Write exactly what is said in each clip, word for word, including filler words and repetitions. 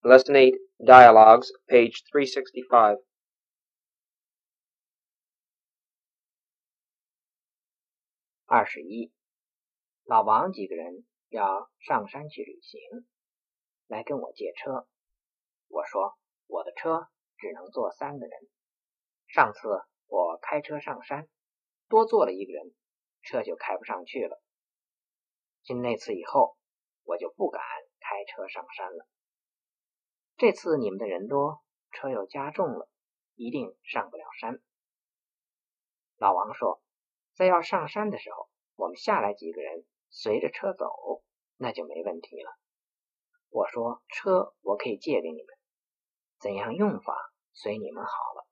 Lesson eight, Dialogues, page three sixty-five. 二十一，老王几个人要上山去旅行，来跟我借车。我说我的车只能坐三个人。上次我开车上山，多坐了一个人，车就开不上去了。经那次以后，我就不敢开车上山了。这次你们的人多，车又加重了，一定上不了山。老王说，在要上山的时候，我们下来几个人随着车走，那就没问题了。我说车我可以借给你们，怎样用法随你们好了。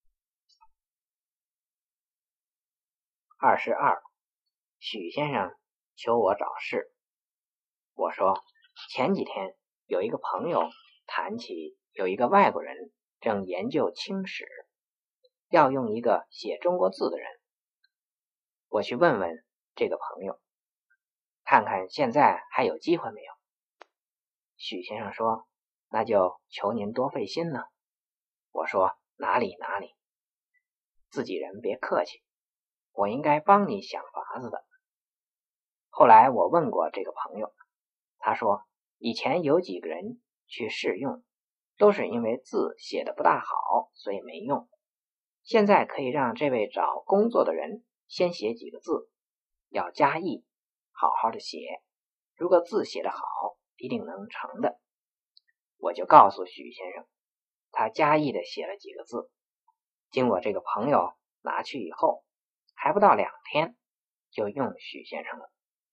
二十二，许先生求我找事。我说前几天有一个朋友谈起有一个外国人正研究清史，要用一个写中国字的人。我去问问这个朋友，看看现在还有机会没有。许先生说，那就求您多费心了。我说哪里哪里，自己人别客气，我应该帮你想法子的。后来我问过这个朋友，他说以前有几个人去试用，都是因为字写得不大好，所以没用。现在可以让这位找工作的人先写几个字，要加意，好好的写，如果字写得好，一定能成的。我就告诉许先生，他加意的写了几个字，经过这个朋友拿去以后，还不到两天就用许先生了。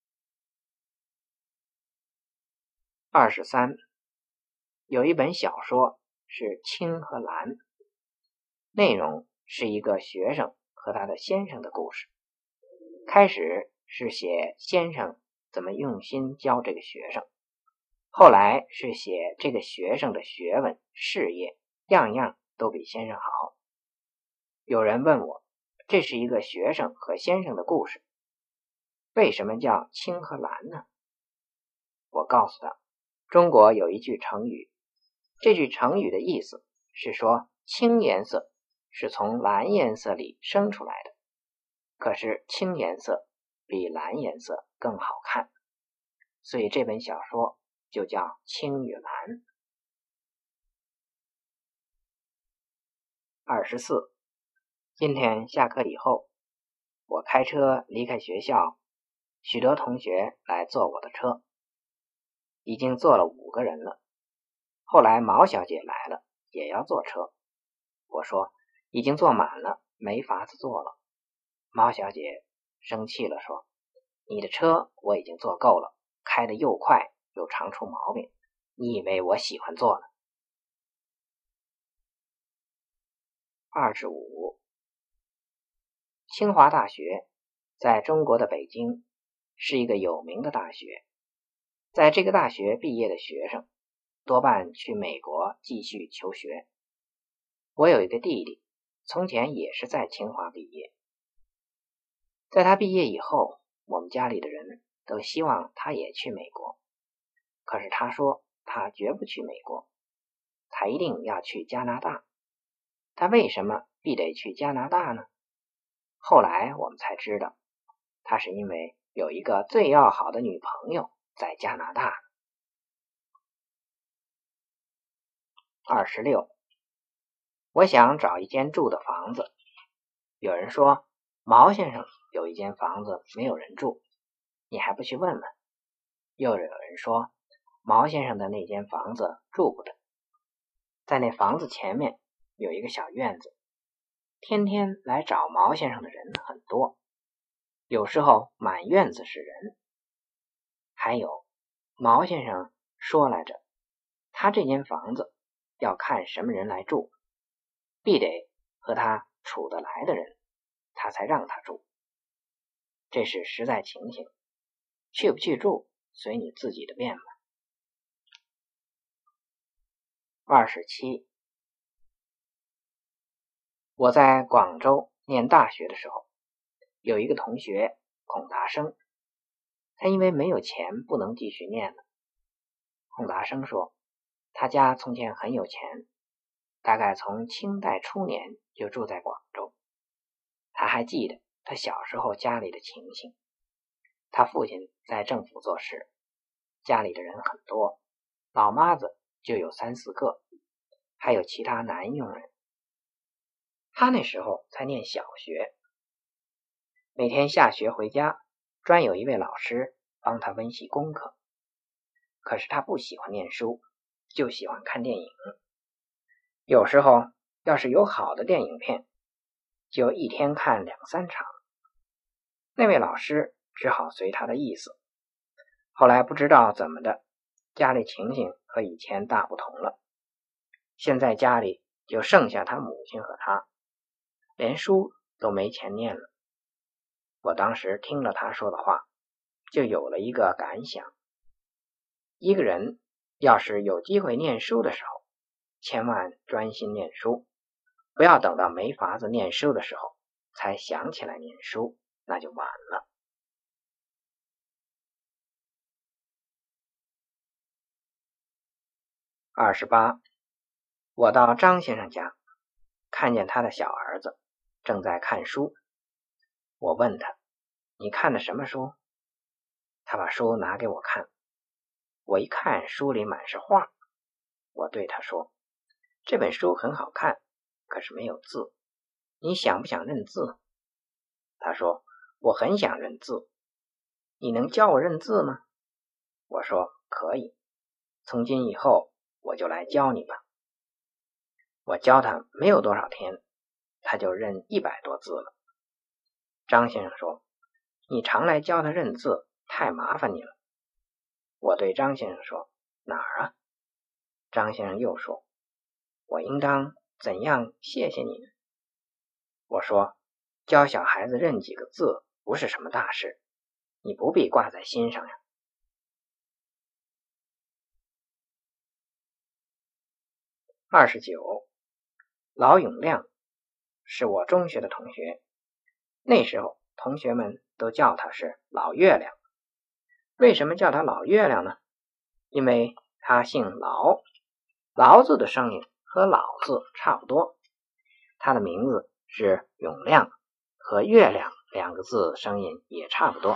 二十三，有一本小说是《青和蓝》，内容是一个学生和他的先生的故事。开始是写先生怎么用心教这个学生，后来是写这个学生的学问、事业，样样都比先生好。有人问我，这是一个学生和先生的故事，为什么叫青和蓝呢？我告诉他，中国有一句成语，这句成语的意思是说青颜色是从蓝颜色里生出来的，可是青颜色比蓝颜色更好看，所以这本小说就叫青与蓝。二十四，今天下课以后，我开车离开学校，许多同学来坐我的车，已经坐了五个人了。后来毛小姐来了，也要坐车。我说已经坐满了，没法子坐了。毛小姐生气了，说你的车我已经坐够了，开得又快又常出毛病，你以为我喜欢坐呢？二十五，清华大学在中国的北京是一个有名的大学，在这个大学毕业的学生多半去美国继续求学。我有一个弟弟，从前也是在清华毕业。在他毕业以后，我们家里的人都希望他也去美国，可是他说他绝不去美国，他一定要去加拿大。他为什么必得去加拿大呢？后来我们才知道，他是因为有一个最要好的女朋友在加拿大。二十六，我想找一间住的房子。有人说毛先生有一间房子没有人住，你还不去问问？又有人说毛先生的那间房子住不得，在那房子前面有一个小院子，天天来找毛先生的人很多，有时候满院子是人。还有毛先生说来着，他这间房子要看什么人来住，必得和他处得来的人，他才让他住。这是实在情形，去不去住随你自己的便吧。二十七，我在广州念大学的时候，有一个同学孔达生，他因为没有钱不能继续念了。孔达生说， 他家从前很有钱，大概从清代初年就住在广州。他还记得他小时候家里的情形。他父亲在政府做事，家里的人很多，老妈子就有三四个，还有其他男佣人。他那时候才念小学，每天下学回家，专有一位老师帮他温习功课。可是他不喜欢念书，就喜欢看电影。有时候要是有好的电影片，就一天看两三场。那位老师只好随他的意思。后来不知道怎么的，家里情形和以前大不同了。现在家里就剩下他母亲和他，连书都没钱念了。我当时听了他说的话，就有了一个感想。一个人要是有机会念书的时候，千万专心念书，不要等到没法子念书的时候才想起来念书，那就晚了。二十八，我到张先生家，看见他的小儿子正在看书。我问他，你看的什么书？他把书拿给我看。我一看，书里满是画。我对他说，这本书很好看，可是没有字，你想不想认字？他说，我很想认字。你能教我认字吗？我说，可以，从今以后我就来教你吧。我教他没有多少天，他就认一百多字了。张先生说，你常来教他认字，太麻烦你了。我对张先生说，哪儿啊？张先生又说，我应当怎样谢谢你呢？我说，教小孩子认几个字不是什么大事，你不必挂在心上呀。二十九，老永亮是我中学的同学，那时候同学们都叫他是老月亮。为什么叫他老月亮呢？因为他姓劳，劳字的声音和老字差不多，他的名字是永亮，和月亮两个字声音也差不多。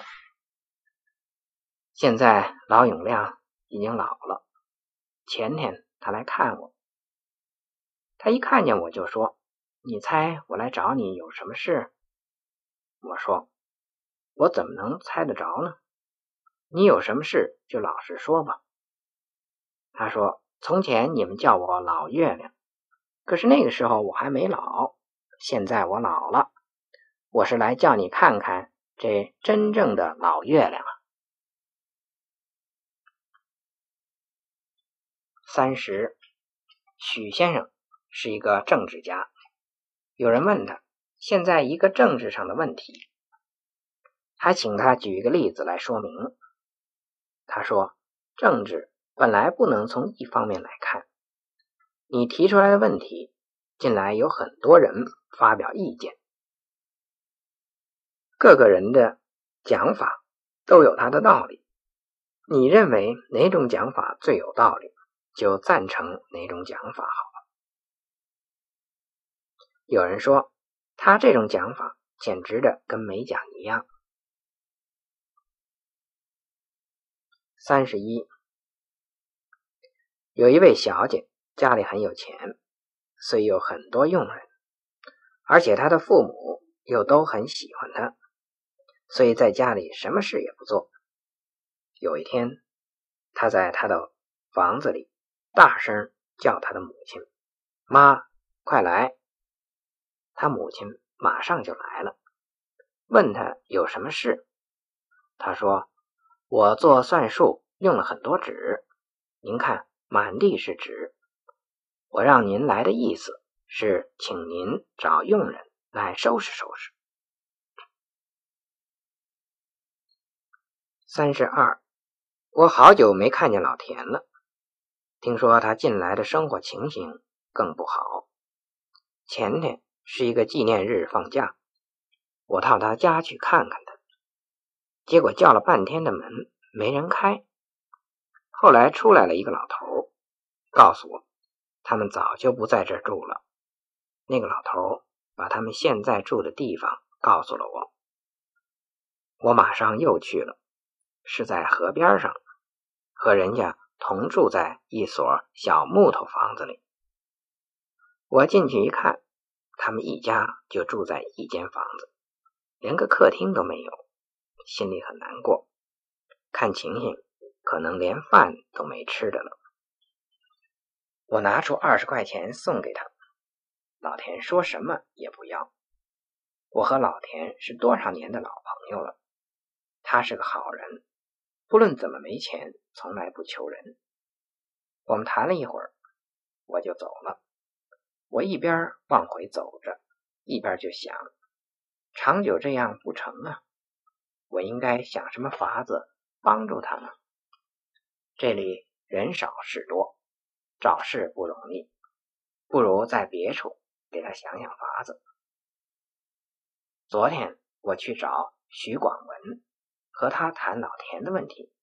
现在老永亮已经老了，前天他来看我，他一看见我就说，你猜我来找你有什么事？我说，我怎么能猜得着呢？你有什么事就老实说吧。他说，从前你们叫我老月亮，可是那个时候我还没老，现在我老了，我是来叫你看看这真正的老月亮啊。三十，许先生是一个政治家。有人问他，现在一个政治上的问题，还请他举一个例子来说明。他说，政治本来不能从一方面来看，你提出来的问题，近来有很多人发表意见，各个人的讲法都有他的道理，你认为哪种讲法最有道理，就赞成哪种讲法好了。有人说，他这种讲法简直的跟没讲一样。三十一，有一位小姐，家里很有钱，虽有很多佣人，而且她的父母又都很喜欢她，所以在家里什么事也不做。有一天，她在她的房子里大声叫她的母亲，妈，快来。她母亲马上就来了，问她有什么事。她说，我做算术用了很多纸，您看满地是纸，我让您来的意思是请您找佣人来收拾收拾。三十二，我好久没看见老田了，听说他近来的生活情形更不好。前天是一个纪念日放假，我到他家去看看他，结果叫了半天的门没人开。后来出来了一个老头， 告诉我他们早就不在这儿住了。那个老头把他们现在住的地方告诉了我。我马上又去了，是在河边上，和人家同住在一所小木头房子里。我进去一看，他们一家就住在一间房子，连个客厅都没有，心里很难过，看情形可能连饭都没吃的了。我拿出二十块钱送给他，老田说什么也不要。我和老田是多少年的老朋友了，他是个好人，不论怎么没钱，从来不求人。我们谈了一会儿，我就走了。我一边往回走着，一边就想，长久这样不成啊，我应该想什么法子帮助他呢？这里人少事多，找事不容易，不如在别处给他想想法子。昨天我去找徐广文，和他谈老田的问题。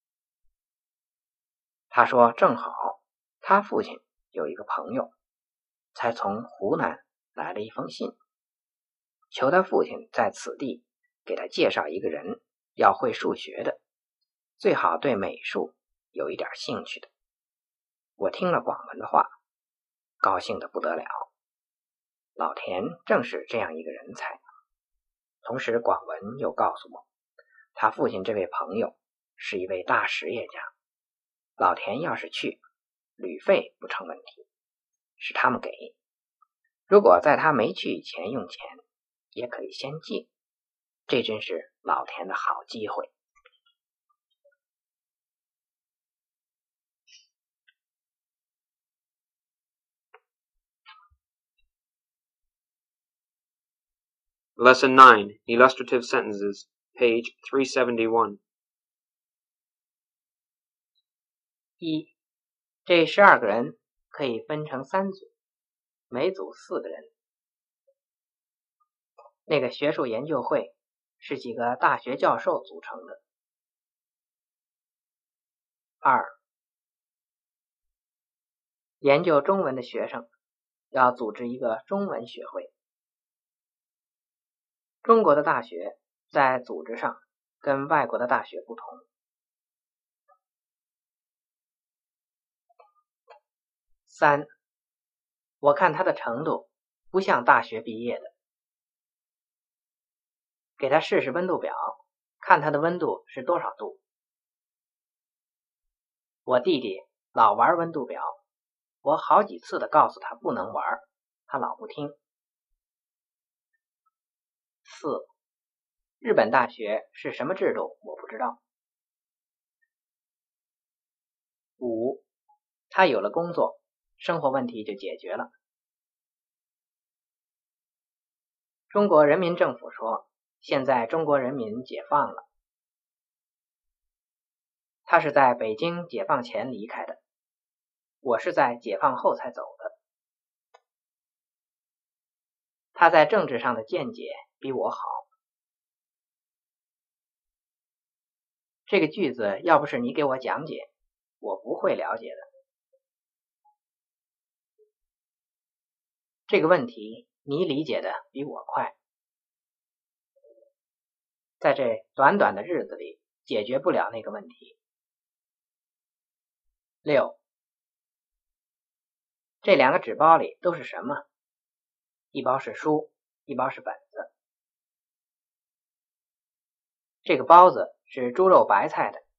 他说正好他父亲有一个朋友才从湖南来了一封信，求他父亲在此地给他介绍一个人，要会数学的，最好对美术有一点兴趣的。我听了广文的话，高兴得不得了。老田正是这样一个人才。同时广文又告诉我，他父亲这位朋友是一位大实业家，老田要是去，旅费不成问题，是他们给。如果在他没去以前用钱，也可以先借，这真是老田的好机会。 Lesson nine, Illustrative Sentences, page three seventy-one. 一，这十二个人可以分成三组，每组四个人。那个学术研究会是几个大学教授组成的。二，研究中文的学生要组织一个中文学会。中国的大学在组织上跟外国的大学不同。三，我看他的程度不像大学毕业的。给他试试温度表，看他的温度是多少度。我弟弟老玩温度表，我好几次的告诉他不能玩，他老不听。四，日本大学是什么制度我不知道。五，他有了工作，生活问题就解决了。中国人民政府说，现在中国人民解放了。他是在北京解放前离开的，我是在解放后才走的。他在政治上的见解比我好。这个句子要不是你给我讲解，我不会了解的。这个问题你理解的比我快。在这短短的日子里解决不了那个问题。六，这两个纸包里都是什么？一包是书，一包是本子。这个包子是猪肉白菜的。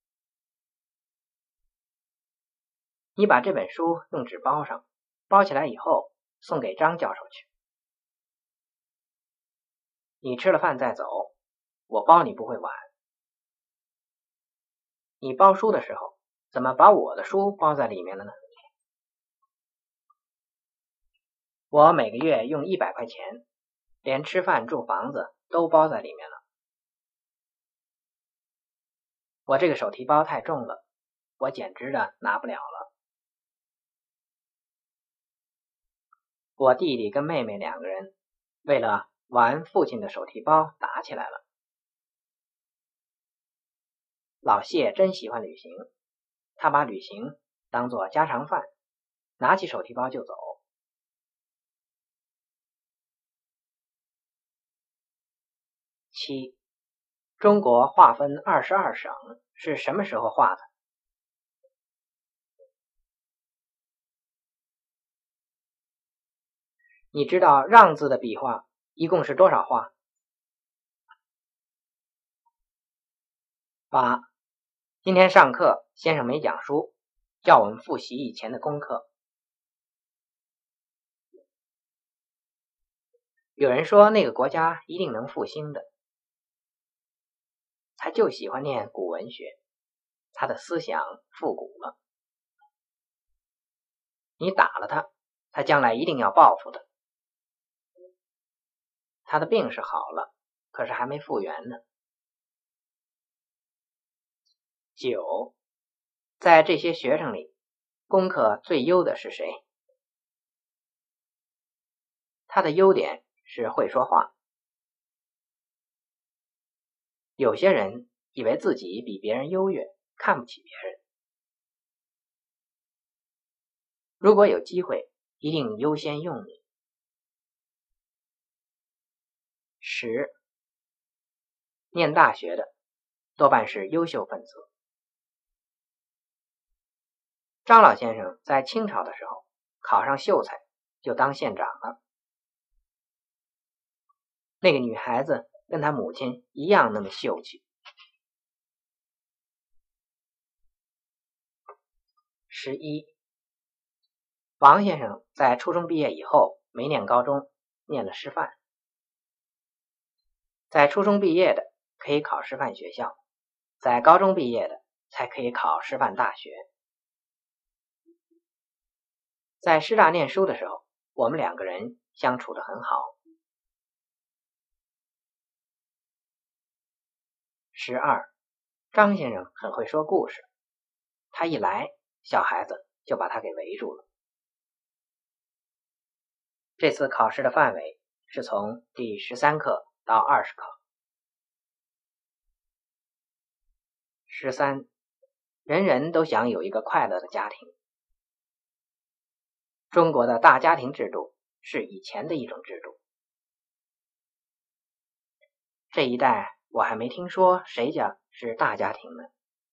你把这本书用纸包上，包起来以后送给张教授去。你吃了饭再走，我包你不会晚。你包书的时候，怎么把我的书包在里面了呢？我每个月用一百块钱，连吃饭住房子都包在里面了。我这个手提包太重了，我简直的拿不了了。我弟弟跟妹妹两个人为了玩父亲的手提包打起来了。老谢真喜欢旅行，他把旅行当作家常饭， 拿起手提包就走。七，中国划分二十二省是什么时候划的？你知道让字的笔画一共是多少画？八，今天上课先生没讲书，叫我们复习以前的功课。有人说那个国家一定能复兴的，他就喜欢念古文学，他的思想复古了。你打了他，他将来一定要报复的。他的病是好了，可是还没复原呢。九，在这些学生里，功课最优的是谁？他的优点是会说话。有些人以为自己比别人优越，看不起别人。如果有机会，一定优先用你。十，念大学的多半是优秀分子。张老先生在清朝的时候考上秀才，就当县长了。那个女孩子跟她母亲一样那么秀气。十一，王先生在初中毕业以后没念高中，念了师范。在初中毕业的可以考师范学校，在高中毕业的才可以考师范大学。在师大念书的时候，我们两个人相处得很好。十二，张先生很会说故事，他一来，小孩子就把他给围住了。这次考试的范围是从第十三课到二十课。十三，人人都想有一个快乐的家庭。中国的大家庭制度是以前的一种制度。这一代我还没听说谁家是大家庭呢。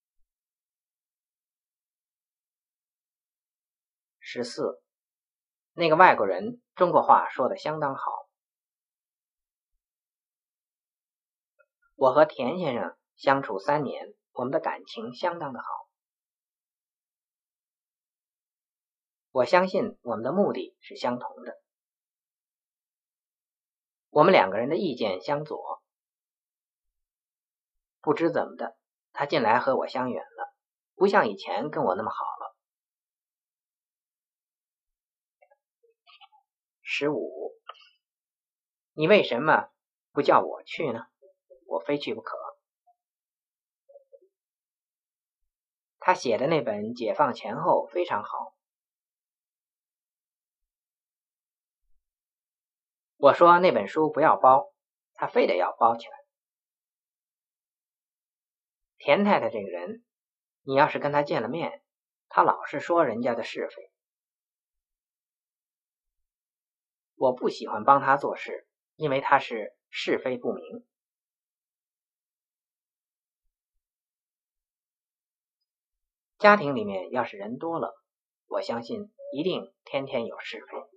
十四，那个外国人中国话说得相当好。我和田先生相处三年，我们的感情相当的好。我相信我们的目的是相同的。我们两个人的意见相左。不知怎么的，他近来和我相远了，不像以前跟我那么好了。十五，你为什么不叫我去呢？我非去不可。他写的那本《解放前后》非常好。我说那本书不要包，他非得要包起来。田太太这个人，你要是跟他见了面，他老是说人家的是非。我不喜欢帮他做事，因为他是是非不明。家庭里面要是人多了，我相信一定天天有是非。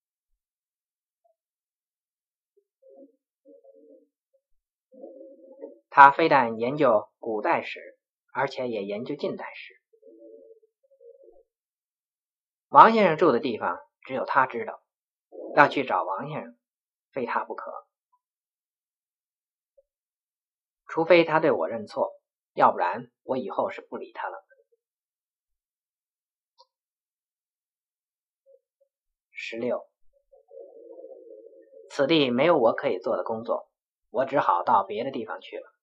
他非但研究古代史，而且也研究近代史。王先生住的地方只有他知道，要去找王先生，非他不可。除非他对我认错，要不然我以后是不理他了。十六，此地没有我可以做的工作，我只好到别的地方去了。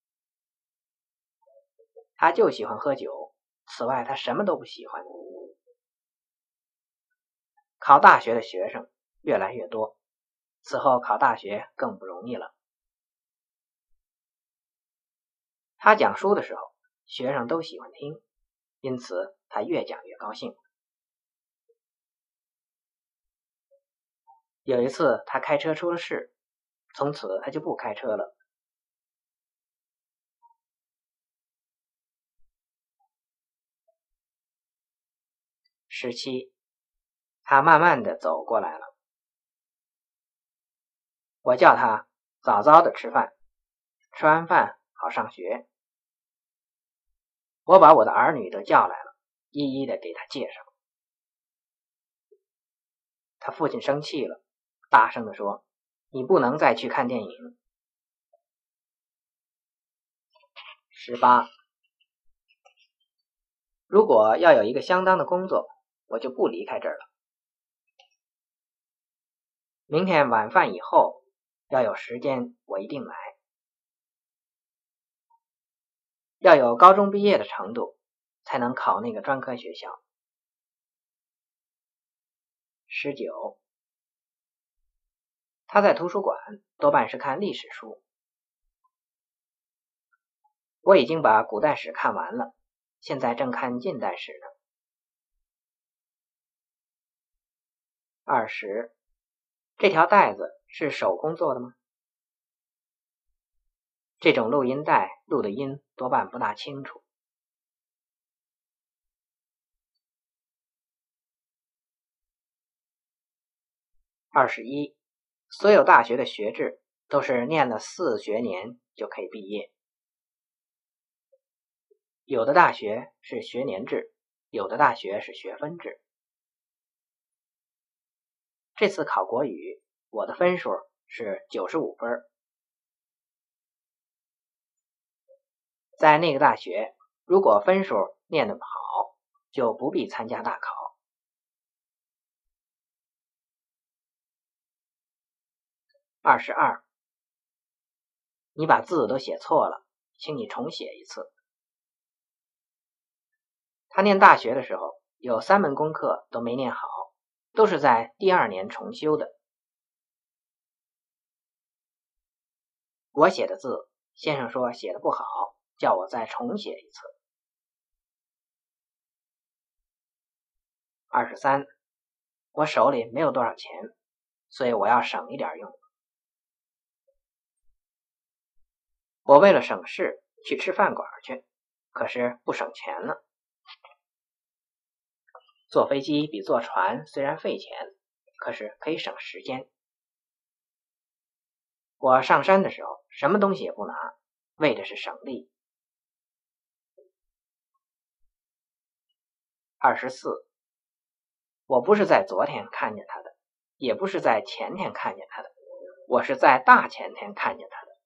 他就喜欢喝酒，此外他什么都不喜欢。考大学的学生越来越多，此后考大学更不容易了。他讲书的时候，学生都喜欢听，因此他越讲越高兴。 有一次他开车出了事，从此他就不开车了。十七，他慢慢的走过来了。我叫他早早的吃饭，吃完饭好上学。我把我的儿女都叫来了，一一的给他介绍。他父亲生气了，大声的说：“你不能再去看电影。”十八，如果要有一个相当的工作，我就不离开这儿了。明天晚饭以后要有时间，我一定来。要有高中毕业的程度，才能考那个专科学校。十九，他在图书馆多半是看历史书。我已经把古代史看完了，现在正看近代史呢。二十，这条带子是手工做的吗？这种录音带录的音多半不大清楚。二十一，所有大学的学制都是念了四学年就可以毕业。有的大学是学年制，有的大学是学分制。这次考国语，我的分数是九十五分。在那个大学，如果分数念得好，就不必参加大考。二十二，你把字都写错了，请你重写一次。他念大学的时候，有三门功课都没念好，都是在第二年重修的。我写的字，先生说写的不好，叫我再重写一次。二十三，我手里没有多少钱，所以我要省一点用。我为了省事去吃饭馆去，可是不省钱了。坐飞机比坐船虽然费钱，可是可以省时间。我上山的时候什么东西也不拿，为的是省力。二十四，我不是在昨天看见他的，也不是在前天看见他的，我是在大前天看见他的。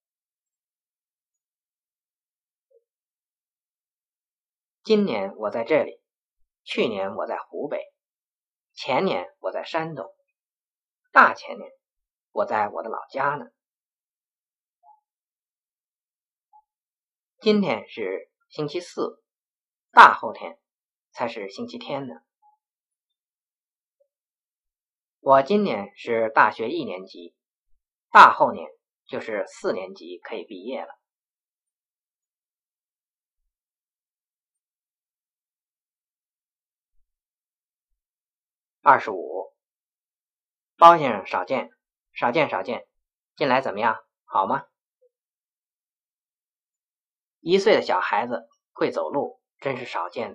今年我在这里，去年我在湖北，前年我在山东，大前年我在我的老家呢。今天是星期四，大后天才是星期天呢。我今年是大学一年级，大后年就是四年级可以毕业了。二十五，包先生少见，少见少见，近来怎么样？好吗？一岁的小孩子会走路，真是少见的。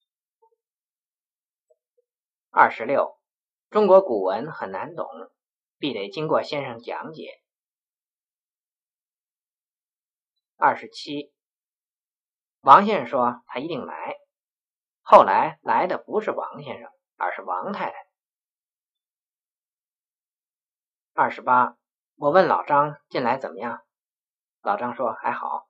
二十六，中国古文很难懂，必得经过先生讲解。二十七，王先生说他一定来，后来来的不是王先生，而是王太太。二十八，我问老张近来怎么样，老张说还好。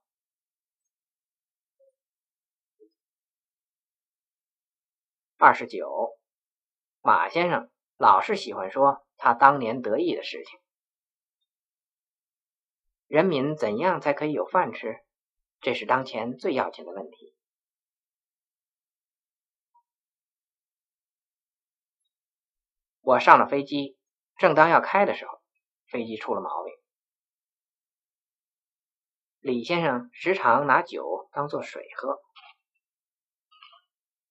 二十九，马先生老是喜欢说他当年得意的事情。人民怎样才可以有饭吃？这是当前最要紧的问题。我上了飞机，正当要开的时候，飞机出了毛病。李先生时常拿酒当作水喝。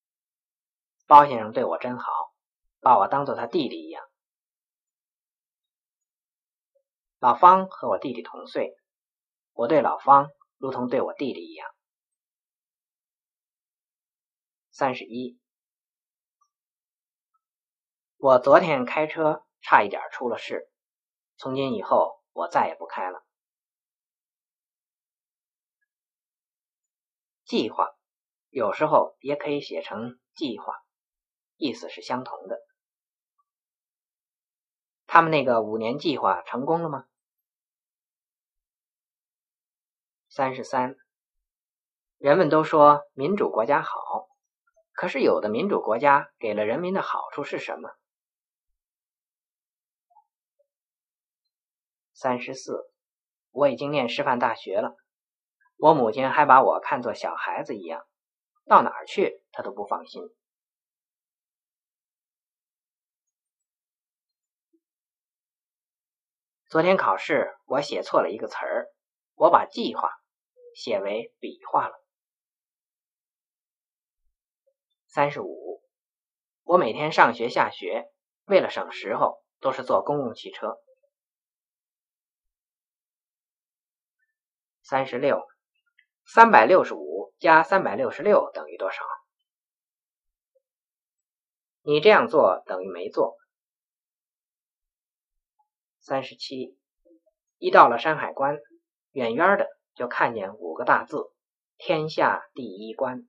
包先生对我真好，把我当作他弟弟一样。 老方和我弟弟同岁，我对老方如同对我弟弟一样。三十一，我昨天开车差一点出了事，从今以后我再也不开了。计划有时候也可以写成计划，意思是相同的。他们那个五年计划成功了吗？三十三，人们都说民主国家好，可是有的民主国家给了人民的好处是什么？三十四，我已经念师范大学了，我母亲还把我看作小孩子一样，到哪儿去她都不放心。昨天考试我写错了一个词儿，我把计划写为比划了。三十五，我每天上学下学，为了省时候，都是坐公共汽车。三十六，三百六十五加三百六十六等于多少？你这样做等于没做。三十七，一到了山海关，远远的就看见五个大字：天下第一关。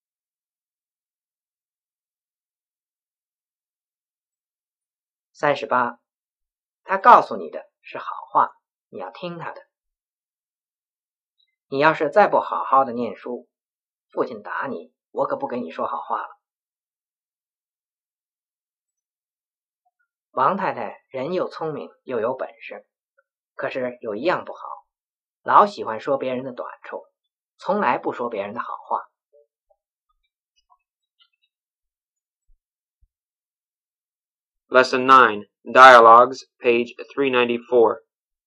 三十八，他告诉你的是好话，你要听他的。你要是再不好好的念书，父亲打你，我可不给你说好话了。王太太人又聪明又有本事，可是有一样不好，老喜欢说别人的短处，从来不说别人的好话。 Lesson nine, Dialogues, page three ninety-four.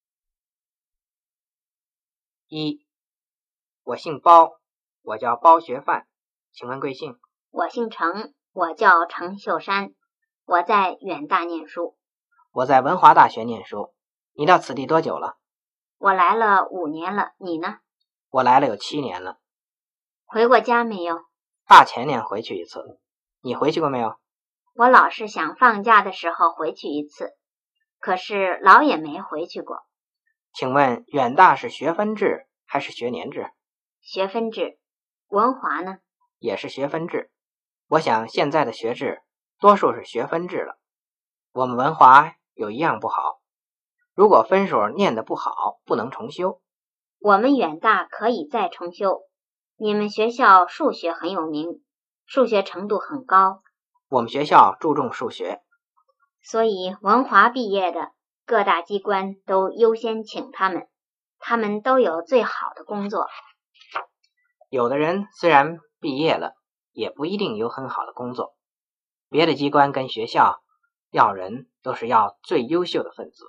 一，我姓包，我叫包学范，请问贵姓？ 我姓程，我叫程秀山，我在远大念书。 我在文华大学念书。你到此地多久了？ 我来了五年了，你呢？ 我来了有七年了。 回过家没有？ 大前年回去一次。你回去过没有？ 我老是想放假的时候回去一次，可是老也没回去过。 请问远大是学分制还是学年制？ 学分制。文华呢？ 也是学分制。我想现在的学制多数是学分制了。我们文华有一样不好，如果分数念得不好，不能重修。 我们远大可以再重修。你们学校数学很有名，数学程度很高。 我们学校注重数学， 所以文华毕业的各大机关都优先请他们，他们都有最好的工作。 有的人虽然毕业了，也不一定有很好的工作。别的机关跟学校要人都是要最优秀的分子。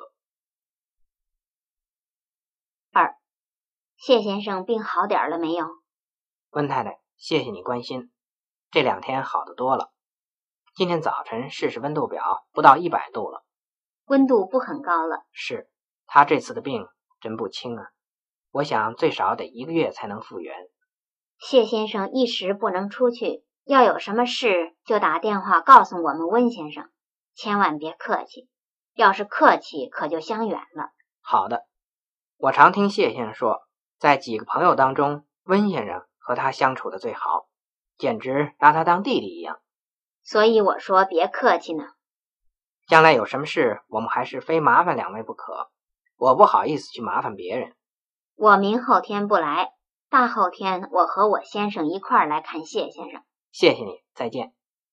二，谢先生病好点了没有？ 温太太，谢谢你关心，这两天好得多了。今天早晨试试温度表，不到一百度了。 温度不很高了。 是，他这次的病真不轻啊，我想最少得一个月才能复原。 谢先生一时不能出去，要有什么事就打电话告诉我们温先生，千万别客气，要是客气可就相远了。 好的，我常听谢先生说，在几个朋友当中，温先生和他相处的最好，简直拿他当弟弟一样。 所以我说别客气呢。 将来有什么事，我们还是非麻烦两位不可，我不好意思去麻烦别人。 我明后天不来，大后天我和我先生一块儿来看谢先生。 谢谢你，再见。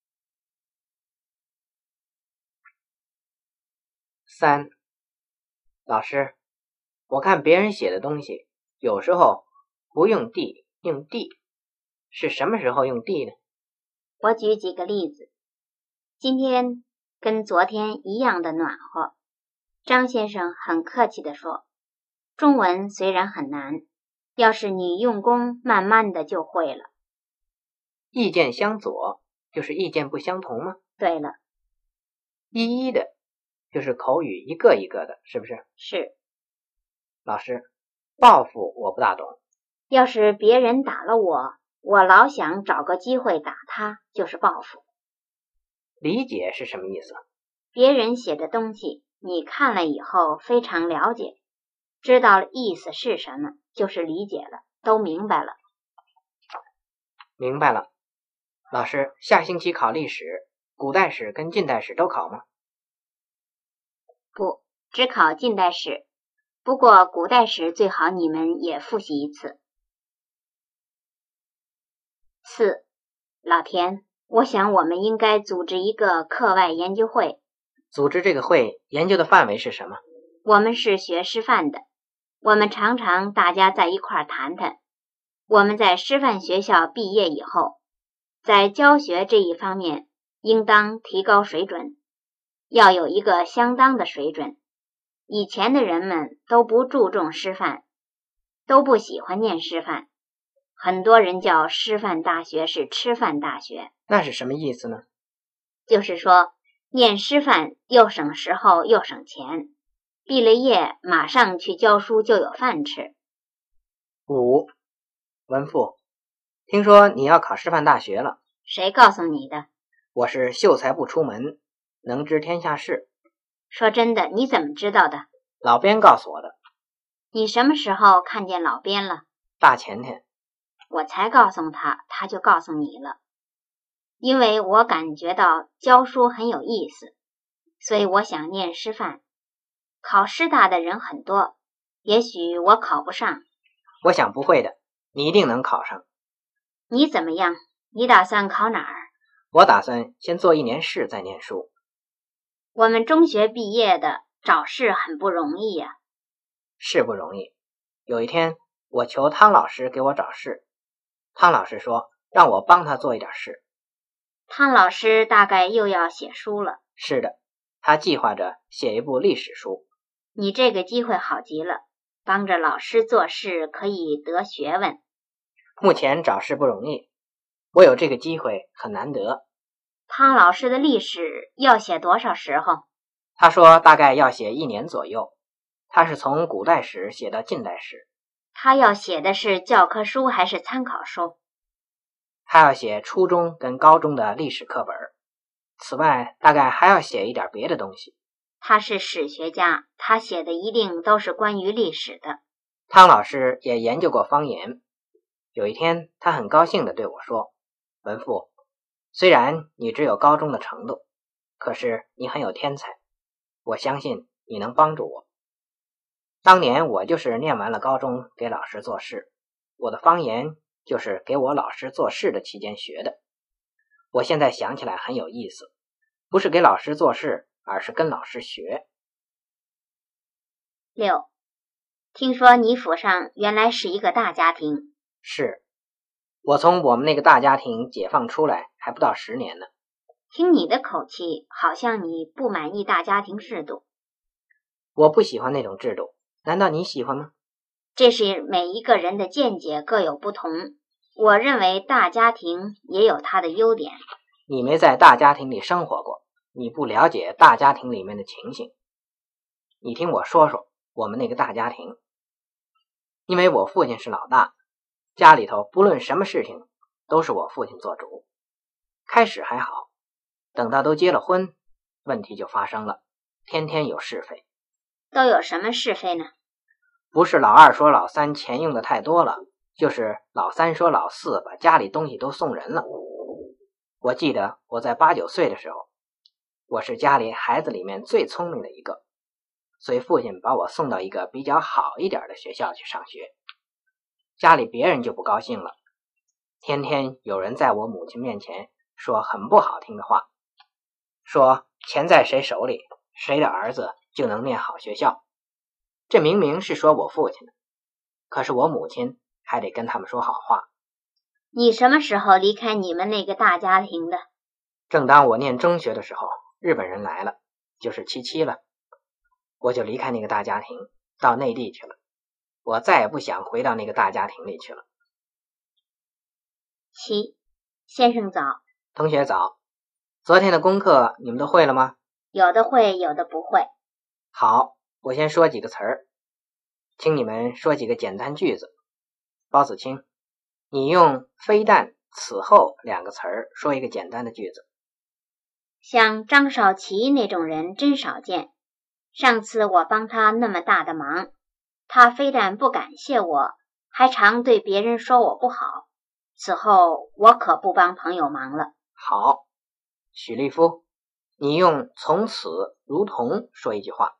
三，老师，我看别人写的东西，有时候不用地，用地，是什么时候用地呢？ 我举几个例子。今天跟昨天一样的暖和。张先生很客气地说，中文虽然很难，要是你用功，慢慢的就会了。 意见相左，就是意见不相同吗？ 对了。 一一的，就是口语一个一个的，是不是？ 是。 老师，报复我不大懂。 要是别人打了我，我老想找个机会打他，就是报复。 理解是什么意思？ 别人写的东西，你看了以后非常了解，知道了意思是什么，就是理解了，都明白了。 明白了。老师，下星期考历史，古代史跟近代史都考吗？ 不，只考近代史。不过古代史最好你们也复习一次。四，老田，我想我们应该组织一个课外研究会。 组织这个会，研究的范围是什么？ 我们是学师范的，我们常常大家在一块儿谈谈。我们在师范学校毕业以后，在教学这一方面应当提高水准，要有一个相当的水准。以前的人们都不注重师范，都不喜欢念师范，很多人叫师范大学是吃饭大学。 那是什么意思呢？ 就是说念师范又省时候又省钱，毕了业马上去教书就有饭吃。 五，文父，听说你要考师范大学了。 谁告诉你的？ 我是秀才不出门，能知天下事。 说真的，你怎么知道的？ 老编告诉我的。 你什么时候看见老编了？ 大前天。 我才告诉他，他就告诉你了。因为我感觉到教书很有意思，所以我想念师范。考师大的人很多，也许我考不上。 我想不会的，你一定能考上。 你怎么样？你打算考哪儿？ 我打算先做一年试再念书。 我们中学毕业的找事很不容易呀、啊。 是不容易。有一天我求汤老师给我找事，汤老师说让我帮他做一点事。 汤老师大概又要写书了。 是的，他计划着写一部历史书。 你这个机会好极了，帮着老师做事可以得学问。 目前找事不容易，我有这个机会很难得。 汤老师的历史要写多少时候？ 他说大概要写一年左右。他是从古代史写到近代史。 他要写的是教科书还是参考书？ 他要写初中跟高中的历史课本。此外大概还要写一点别的东西。 他是史学家，他写的一定都是关于历史的。 汤老师也研究过方言。有一天他很高兴地对我说，文父，虽然你只有高中的程度，可是你很有天才，我相信你能帮助我。当年我就是念完了高中给老师做事，我的方言就是给我老师做事的期间学的。我现在想起来很有意思，不是给老师做事，而是跟老师学。 六，听说你府上原来是一个大家庭。 是，我从我们那个大家庭解放出来还不到十年呢。 听你的口气，好像你不满意大家庭制度。 我不喜欢那种制度，难道你喜欢吗？ 这是每一个人的见解各有不同。我认为大家庭也有它的优点。 你没在大家庭里生活过，你不了解大家庭里面的情形。你听我说说我们那个大家庭。因为我父亲是老大，家里头不论什么事情都是我父亲做主。开始还好，等到都结了婚，问题就发生了，天天有是非。 都有什么是非呢？ 不是老二说老三钱用的太多了，就是老三说老四把家里东西都送人了。我记得我在八九岁的时候，我是家里孩子里面最聪明的一个，所以父亲把我送到一个比较好一点的学校去上学。家里别人就不高兴了，天天有人在我母亲面前说很不好听的话，说钱在谁手里，谁的儿子就能念好学校。这明明是说我父亲的，可是我母亲还得跟他们说好话。 你什么时候离开你们那个大家庭的？ 正当我念中学的时候，日本人来了，就是七七了，我就离开那个大家庭，到内地去了。我再也不想回到那个大家庭里去了。 七，先生早。 同学早。昨天的功课你们都会了吗？ 有的会，有的不会。 好，我先说几个词儿。 请你们说几个简单句子。包子清，你用非但此后两个词儿说一个简单的句子。 像张少奇那种人真少见，上次我帮他那么大的忙，他非但不感谢我，还常对别人说我不好，此后我可不帮朋友忙了。 好。许立夫，你用从此如同说一句话。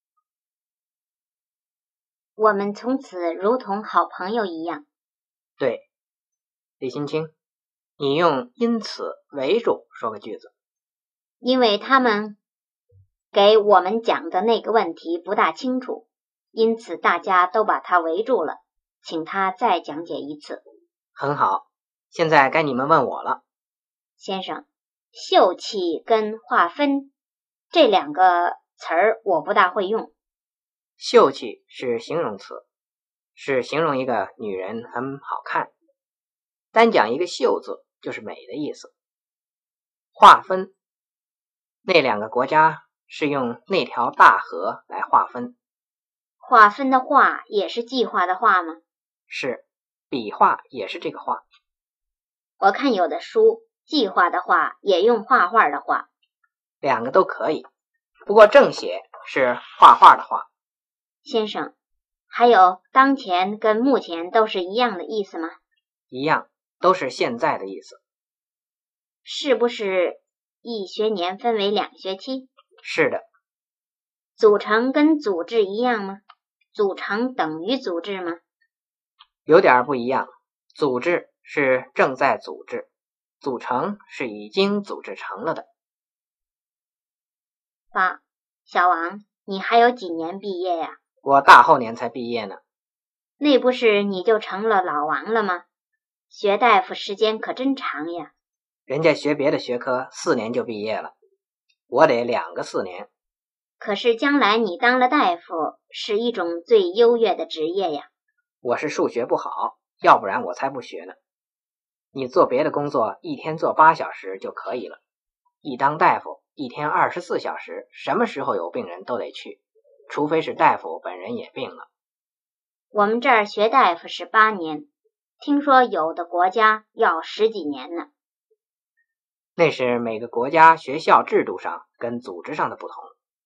我们从此如同好朋友一样。 对。李新清，你用因此围住说个句子。 因为他们给我们讲的那个问题不大清楚，因此大家都把他围住了，请他再讲解一次。 很好，现在该你们问我了。 先生，秀气跟划分这两个词儿我不大会用。 秀气是形容词，是形容一个女人很好看，单讲一个秀字就是美的意思。划分，那两个国家是用那条大河来划分。 划分的划也是计划的划吗？ 是，笔画也是这个画。 我看有的书计划的划也用画画的画。 两个都可以，不过正写是画画的画。 先生，还有当前跟目前都是一样的意思吗？ 一样，都是现在的意思。 是不是一学年分为两学期？ 是的。 组成跟组织一样吗？组成等于组织吗？ 有点不一样，组织是正在组织，组成是已经组织成了的。 八，小王，你还有几年毕业呀？ 我大后年才毕业呢。 那不是你就成了老王了吗？学大夫时间可真长呀。 人家学别的学科四年就毕业了，我得两个四年。 可是将来你当了大夫是一种最优越的职业呀。 我是数学不好，要不然我才不学呢。你做别的工作一天做八小时就可以了，一当大夫一天二十四小时，什么时候有病人都得去，除非是大夫本人也病了。 我们这儿学大夫是八年，听说有的国家要十几年呢。 那是每个国家学校制度上跟组织上的不同。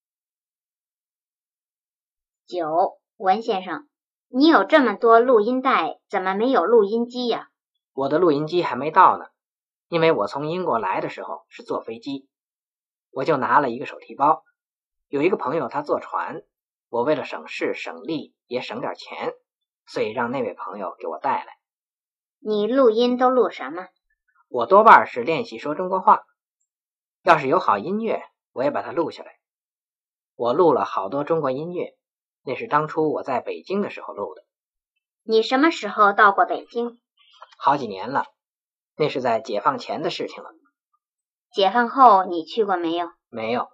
九，文先生，你有这么多录音带，怎么没有录音机呀？ 我的录音机还没到呢，因为我从英国来的时候是坐飞机，我就拿了一个手提包。有一个朋友他坐船，我为了省事省力也省点钱，所以让那位朋友给我带来。 你录音都录什么？ 我多半是练习说中国话，要是有好音乐我也把它录下来。我录了好多中国音乐，那是当初我在北京的时候录的。 你什么时候到过北京？ 好几年了，那是在解放前的事情了。 解放后你去过没有？ 没有。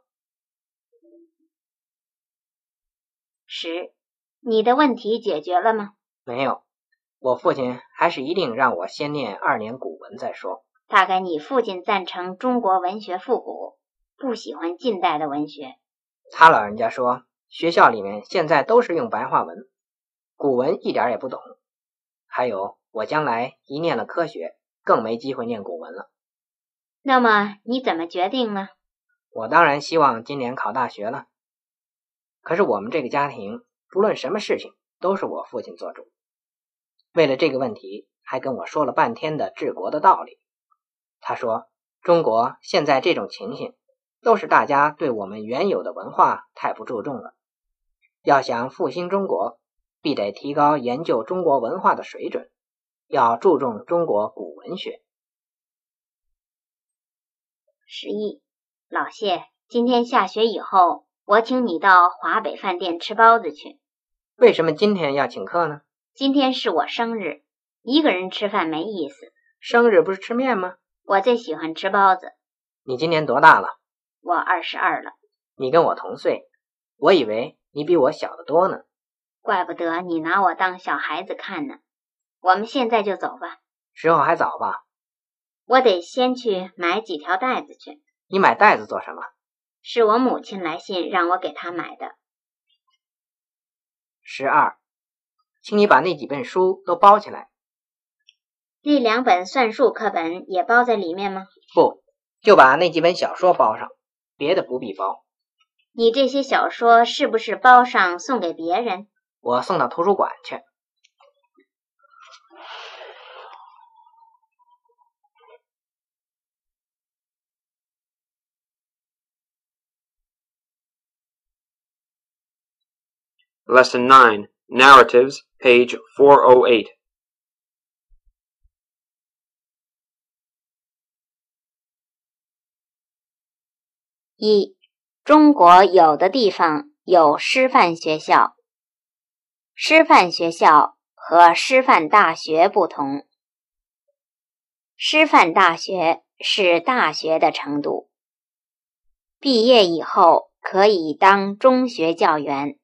十，你的问题解决了吗？ 没有，我父亲还是一定让我先念二年古文再说。 大概你父亲赞成中国文学复古，不喜欢近代的文学。 他老人家说，学校里面现在都是用白话文，古文一点也不懂。还有，我将来一念了科学，更没机会念古文了。 那么你怎么决定呢？ 我当然希望今年考大学了。可是我们这个家庭，不论什么事情都是我父亲做主。为了这个问题，还跟我说了半天的治国的道理。他说，中国现在这种情形，都是大家对我们原有的文化太不注重了。要想复兴中国，必得提高研究中国文化的水准，要注重中国古文学。 十一，老谢，今天下学以后，我请你到华北饭店吃包子去。 为什么今天要请客呢？ 今天是我生日，一个人吃饭没意思。 生日不是吃面吗？ 我最喜欢吃包子。 你今年多大了？ 我二十二了。 你跟我同岁，我以为你比我小得多呢。 怪不得你拿我当小孩子看呢。我们现在就走吧。 时候还早吧？ 我得先去买几条带子去。 你买带子做什么？ 是我母亲来信让我给她买的。 十二， 请你把那几本书都包起来。 那两本算术课本也包在里面吗？ 不，就把那几本小说包上，别的不必包。 你这些小说是不是包上送给别人？ 我送到图书馆去。 Lesson nine, Narratives, page four oh eight. 一、中国有的地方有师范学校。师范学校和师范大学不同。师范大学是大学的程度，毕业以后可以当中学教员。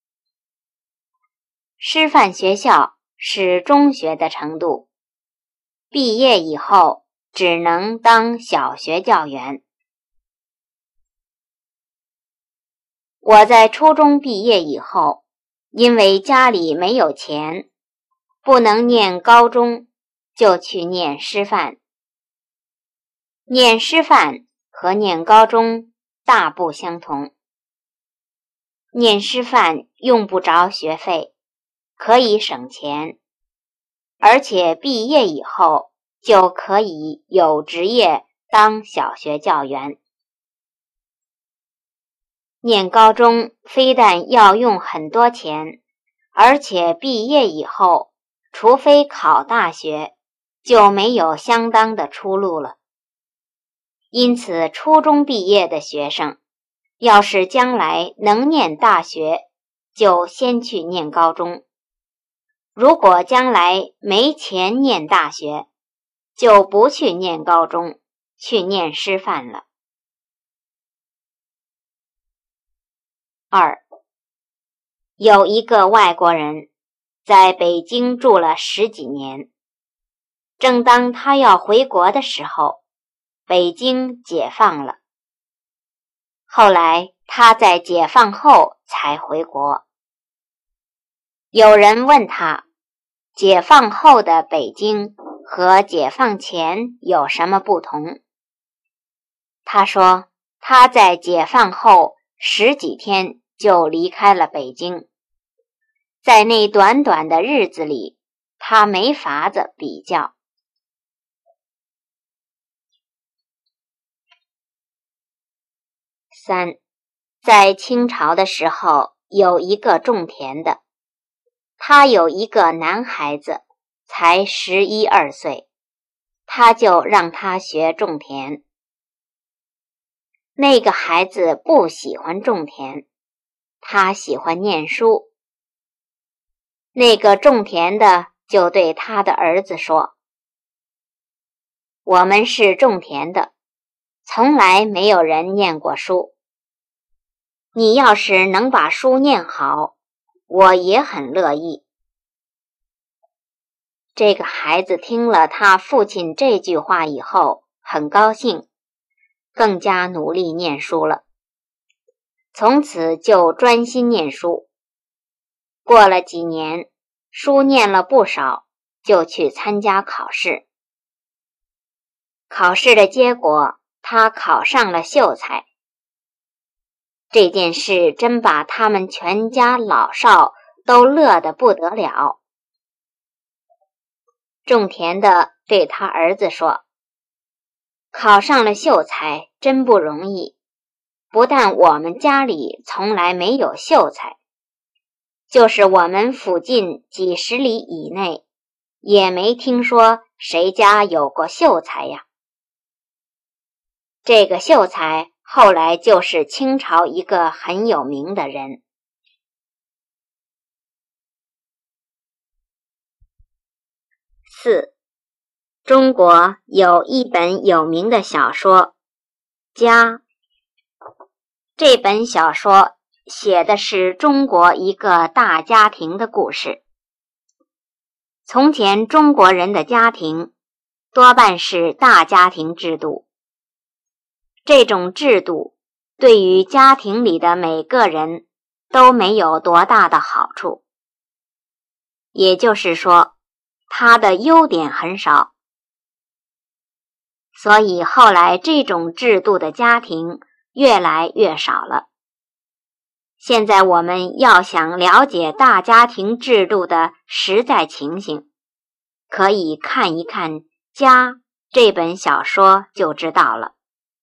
师范学校是中学的程度，毕业以后只能当小学教员。我在初中毕业以后，因为家里没有钱，不能念高中，就去念师范。念师范和念高中大不相同。念师范用不着学费，可以省钱，而且毕业以后就可以有职业当小学教员。念高中非但要用很多钱，而且毕业以后，除非考大学，就没有相当的出路了。因此，初中毕业的学生，要是将来能念大学，就先去念高中；如果将来没钱念大学，就不去念高中，去念师范了。二，有一个外国人在北京住了十几年，正当他要回国的时候，北京解放了。后来他在解放后才回国。有人问他，解放后的北京和解放前有什么不同？他说，他在解放后十几天就离开了北京，在那短短的日子里，他没法子比较。三，在清朝的时候，有一个种田的，他有一个男孩子，才十一二岁，他就让他学种田。那个孩子不喜欢种田，他喜欢念书。那个种田的就对他的儿子说，我们是种田的，从来没有人念过书。你要是能把书念好，我也很乐意。这个孩子听了他父亲这句话以后，很高兴，更加努力念书了。从此就专心念书。过了几年，书念了不少，就去参加考试。考试的结果，他考上了秀才。这件事真把他们全家老少都乐得不得了。种田的对他儿子说，考上了秀才真不容易，不但我们家里从来没有秀才，就是我们附近几十里以内，也没听说谁家有过秀才呀。这个秀才后来就是清朝一个很有名的人。四，中国有一本有名的小说《家》。这本小说写的是中国一个大家庭的故事。从前中国人的家庭多半是大家庭制度，这种制度对于家庭里的每个人都没有多大的好处。 也就是说，他的优点很少。所以后来这种制度的家庭越来越少了。现在我们要想了解大家庭制度的实在情形，可以看一看《家》这本小说就知道了。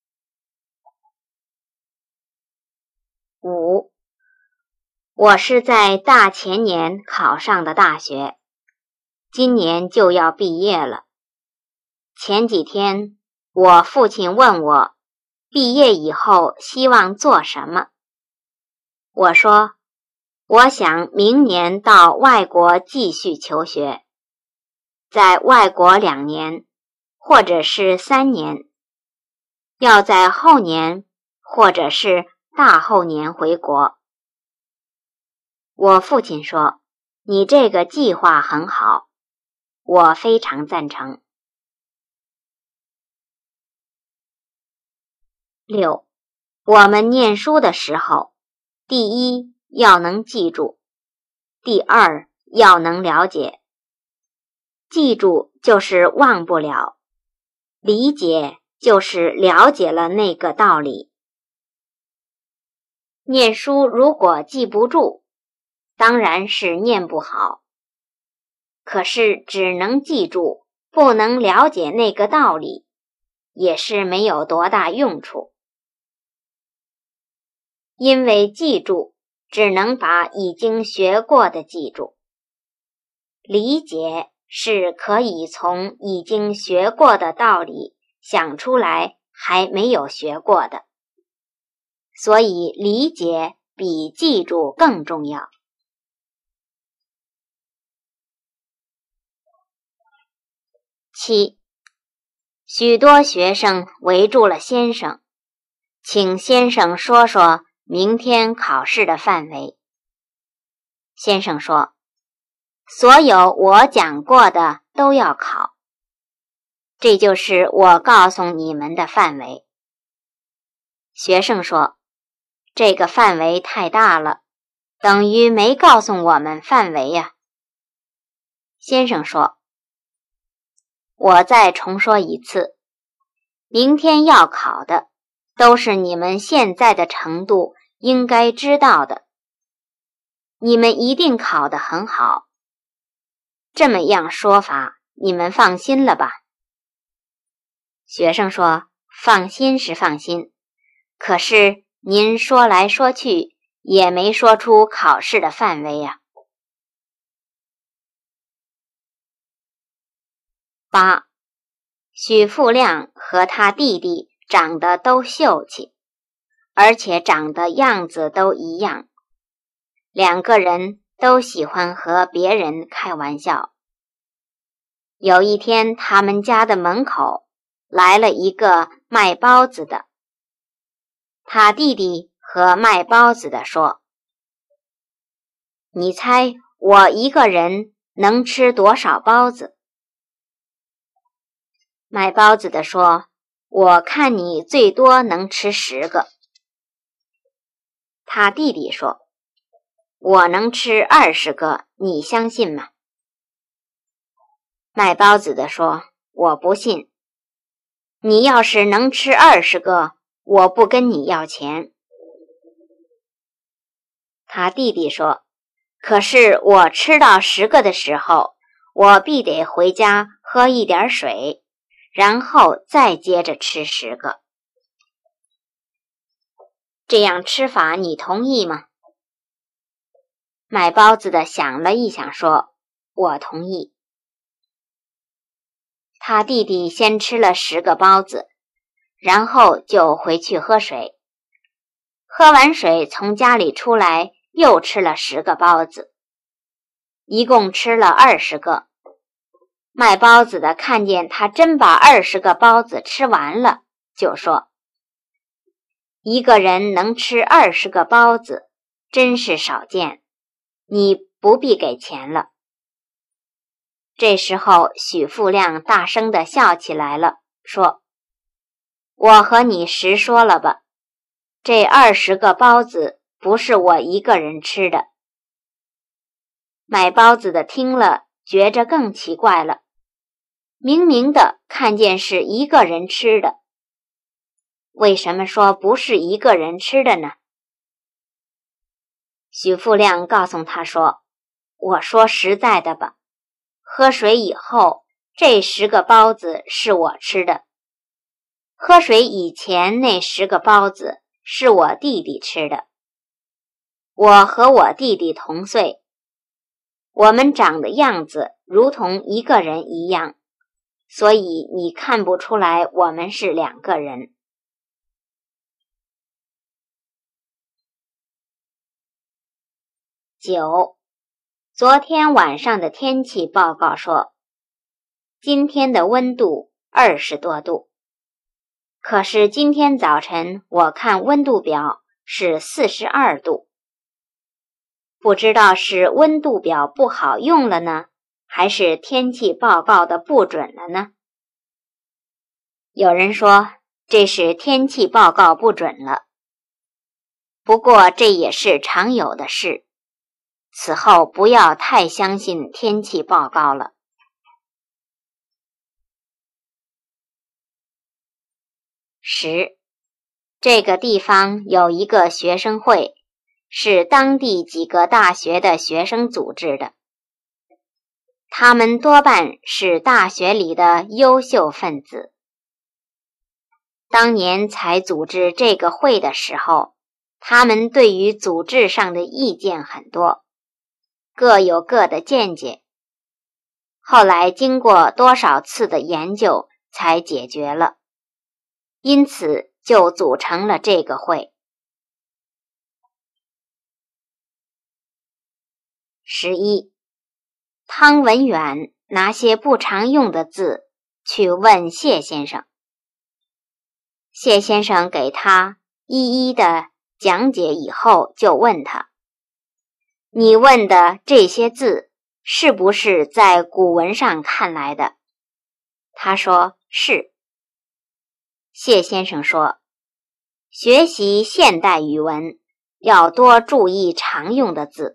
五，我是在大前年考上的大学，今年就要毕业了。前几天，我父亲问我，毕业以后希望做什么？我说，我想明年到外国继续求学，在外国两年，或者是三年，要在后年或者是大后年回国。我父亲说，你这个计划很好，我非常赞成。六，我们念书的时候，第一要能记住，第二要能了解。记住就是忘不了，理解就是了解了那个道理。念书如果记不住，当然是念不好。可是只能记住，不能了解那个道理，也是没有多大用处。因为记住只能把已经学过的记住，理解是可以从已经学过的道理想出来还没有学过的，所以理解比记住更重要。七，许多学生围住了先生，请先生说说明天考试的范围。先生说，所有我讲过的都要考，这就是我告诉你们的范围。学生说，这个范围太大了，等于没告诉我们范围呀。先生说，我再重说一次，明天要考的都是你们现在的程度应该知道的，你们一定考得很好。这么样说法，你们放心了吧？学生说，放心是放心，可是您说来说去也没说出考试的范围呀。八，许富亮和他弟弟长得都秀气，而且长得样子都一样，两个人都喜欢和别人开玩笑。有一天，他们家的门口来了一个卖包子的，他弟弟和卖包子的说，你猜我一个人能吃多少包子？卖包子的说，我看你最多能吃十个。他弟弟说，我能吃二十个，你相信吗？卖包子的说，我不信。你要是能吃二十个，我不跟你要钱。他弟弟说，可是我吃到十个的时候，我必得回家喝一点水，然后再接着吃十个。这样吃法你同意吗？卖包子的想了一想说，我同意。他弟弟先吃了十个包子，然后就回去喝水。喝完水从家里出来，又吃了十个包子，一共吃了二十个。卖包子的看见他真把二十个包子吃完了，就说，一个人能吃二十个包子，真是少见，你不必给钱了。这时候许富亮大声地笑起来了，说，我和你实说了吧，这二十个包子不是我一个人吃的。 卖包子的听了，觉着更奇怪了。明明的看见是一个人吃的，为什么说不是一个人吃的呢？许富亮告诉他说，我说实在的吧，喝水以后，这十个包子是我吃的，喝水以前那十个包子是我弟弟吃的。我和我弟弟同岁，我们长的样子如同一个人一样，所以你看不出来我们是两个人。九，昨天晚上的天气报告说，今天的温度二十多度，可是今天早晨我看温度表是四十二度，不知道是温度表不好用了呢，还是天气报告的不准了呢？有人说这是天气报告不准了，不过这也是常有的事，此后不要太相信天气报告了。十，这个地方有一个学生会，是当地几个大学的学生组织的，他们多半是大学里的优秀分子。当年才组织这个会的时候，他们对于组织上的意见很多，各有各的见解，后来经过多少次的研究才解决了，因此就组成了这个会。十一，汤文远拿些不常用的字去问谢先生，谢先生给他一一的讲解以后，就问他，你问的这些字是不是在古文上看来的？他说是。谢先生说，学习现代语文要多注意常用的字，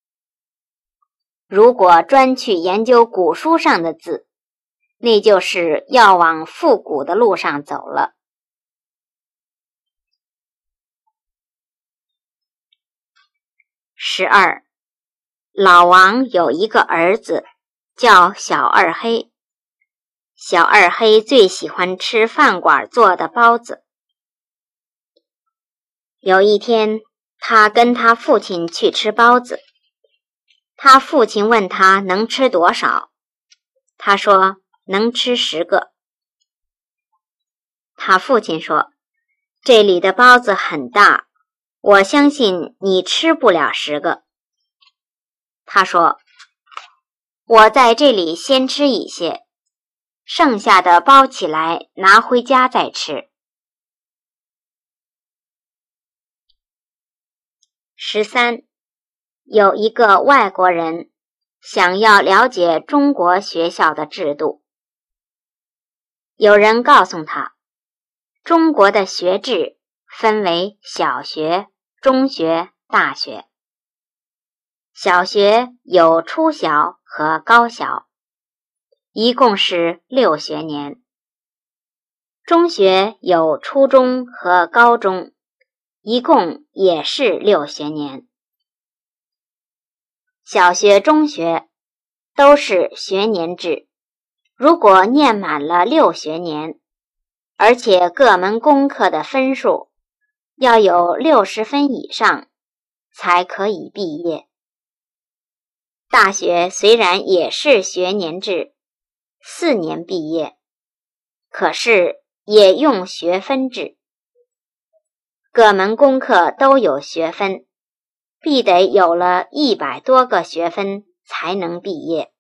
如果专去研究古书上的字，那就是要往复古的路上走了。十二，老王有一个儿子叫小二黑，小二黑最喜欢吃饭馆做的包子。有一天，他跟他父亲去吃包子，他父亲问他能吃多少，他说能吃十个。他父亲说，这里的包子很大，我相信你吃不了十个。他说，我在这里先吃一些，剩下的包起来拿回家再吃。十三，有一个外国人想要了解中国学校的制度，有人告诉他，中国的学制分为小学、中学、大学。小学有初小和高小，一共是六学年。中学有初中和高中，一共也是六学年。小学、中学都是学年制，如果念满了六学年，而且各门功课的分数要有六十分以上，才可以毕业。大学虽然也是学年制，四年毕业，可是也用学分制，各门功课都有学分，必得有了一百多个学分才能毕业。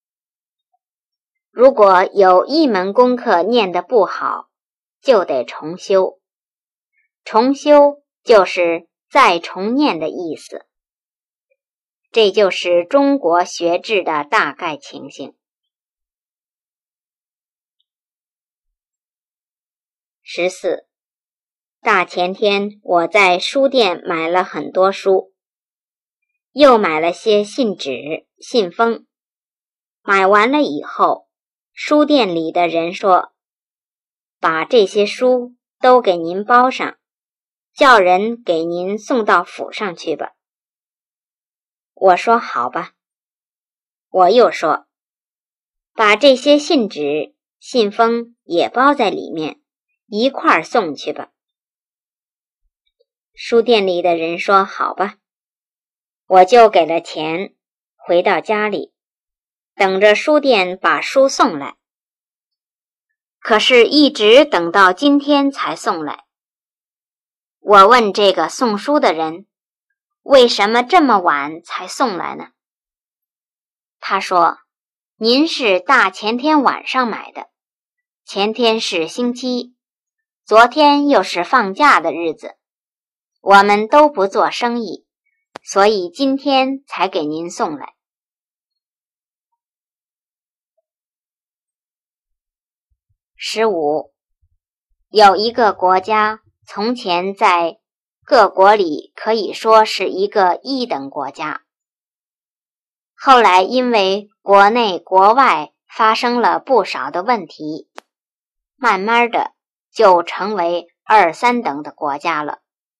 如果有一门功课念得不好，就得重修。重修就是再重念的意思。这就是中国学制的大概情形。十四，大前天我在书店买了很多书， 又买了些信纸、信封。买完了以后，书店里的人说，把这些书都给您包上，叫人给您送到府上去吧。我说好吧。我又说，把这些信纸、信封也包在里面，一块儿送去吧。书店里的人说好吧。我就给了钱，回到家里，等着书店把书送来。可是一直等到今天才送来。我问这个送书的人，为什么这么晚才送来呢？他说，您是大前天晚上买的，前天是星期，昨天又是放假的日子，我们都不做生意，所以今天才给您送来。十五，有一个国家从前在各国里可以说是一个一等国家，后来因为国内国外发生了不少的问题，慢慢的就成为二三等的国家了。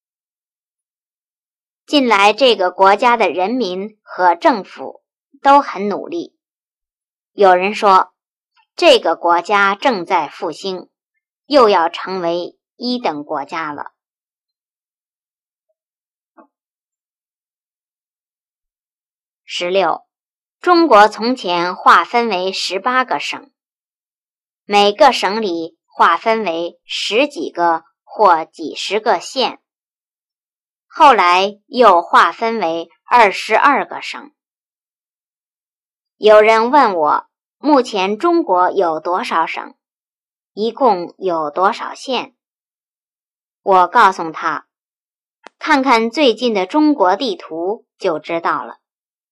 近来这个国家的人民和政府都很努力，有人说这个国家正在复兴，又要成为一等国家了。十六，中国从前划分为十八个省，每个省里划分为十几个或几十个县，后来又划分为二十二个省。有人问我，目前中国有多少省，一共有多少县？我告诉他，看看最近的中国地图就知道了。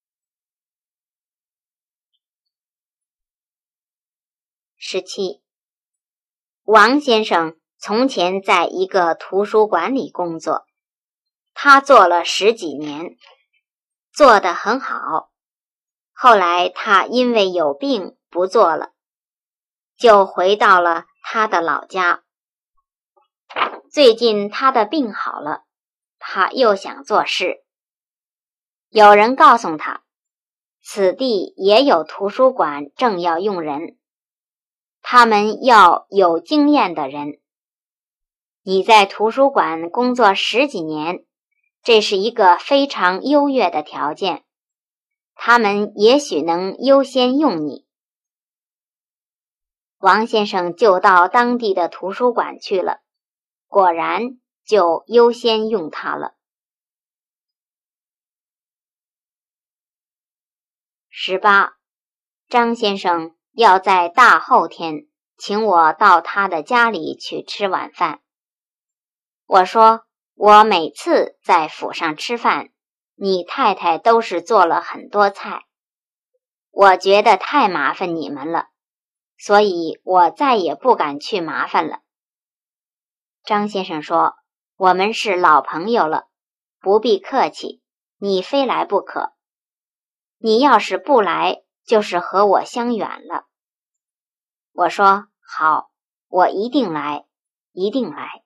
十七，王先生从前在一个图书馆里工作，他做了十几年，做得很好。后来他因为有病不做了，就回到了他的老家。最近他的病好了，他又想做事。有人告诉他，此地也有图书馆正要用人，他们要有经验的人。你在图书馆工作十几年，这是一个非常优越的条件，他们也许能优先用你。王先生就到当地的图书馆去了，果然就优先用他了。十八，张先生要在大后天请我到他的家里去吃晚饭。我说，我每次在府上吃饭，你太太都是做了很多菜，我觉得太麻烦你们了，所以我再也不敢去麻烦了。张先生说，我们是老朋友了，不必客气，你非来不可。你要是不来，就是和我相远了。我说，好，我一定来，一定来。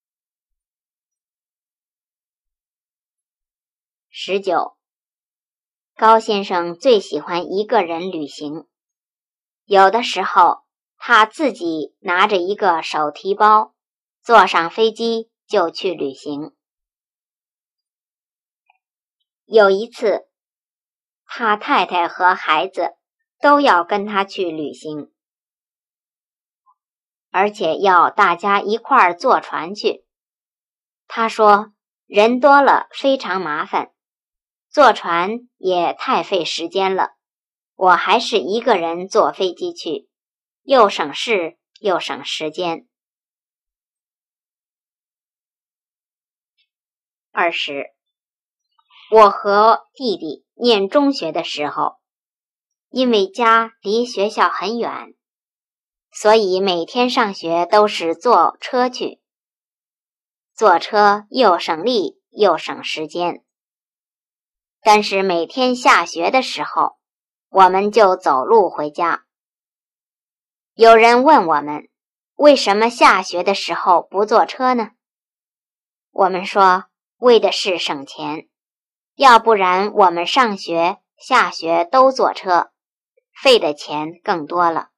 十九，高先生最喜欢一个人旅行，有的时候他自己拿着一个手提包，坐上飞机就去旅行。有一次，他太太和孩子都要跟他去旅行，而且要大家一块儿坐船去。他说，人多了非常麻烦，坐船也太费时间了，我还是一个人坐飞机去，又省事又省时间。二十，我和弟弟念中学的时候，因为家离学校很远，所以每天上学都是坐车去。坐车又省力又省时间。 但是每天下学的时候，我们就走路回家。有人问我们，为什么下学的时候不坐车呢？我们说，为的是省钱，要不然我们上学、下学都坐车，费的钱更多了。